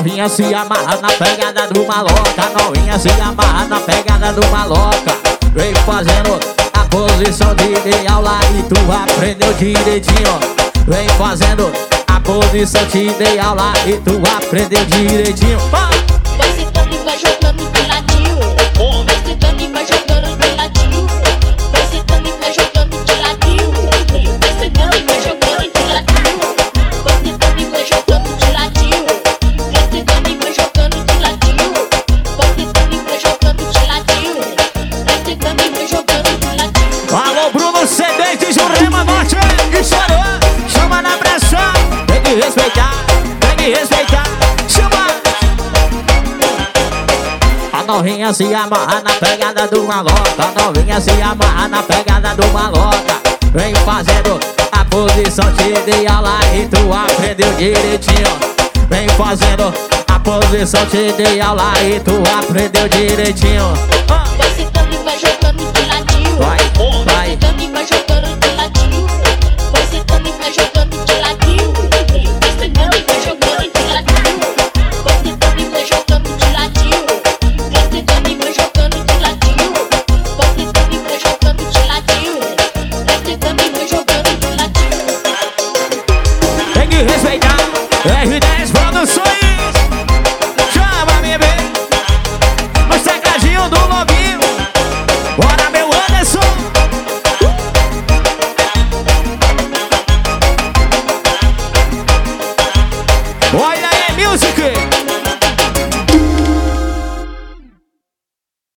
novinha se amarra na pegada do maloca. A novinha se amarra na pegada do maloca. Vem fazendo a posição de dei aula e tu aprendeu direitinho. Vem fazendo a posição, te dei aula e tu aprendeu direitinho. Vai sentando e vai jogando de ladinho. Vai sentando e vai jogando de ladinho. Vai sentando e vai jogando de ladinho. Vai sentando e vai jogando de ladinho. Vai sentando e vai jogando de ladinho. Vai sentando e vai jogando de ladinho. Vai sentando e vai jogando de ladinho. Vai sentando e vai jogando de ladinho. Alô, Bruno CD de Jurema Norte. Estourou, chama na pressão. Tem que respeitar, tem que respeitar. Chama. A novinha se amarra na pegada do maloca. A novinha se amarra na pegada do maloca. Vem fazendo a posição, te dei aula e tu aprendeu direitinho. Vem fazendo a posição, te dei aula e tu aprendeu direitinho. Vai sentando e vai jogando de ladinho. Vai, vai. Vai sentando e vai jogando